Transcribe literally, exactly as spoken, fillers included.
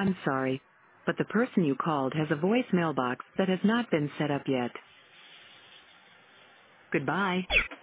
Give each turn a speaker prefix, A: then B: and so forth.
A: I'm sorry, but the person you called has a voice mailbox that has not been set up yet. Goodbye.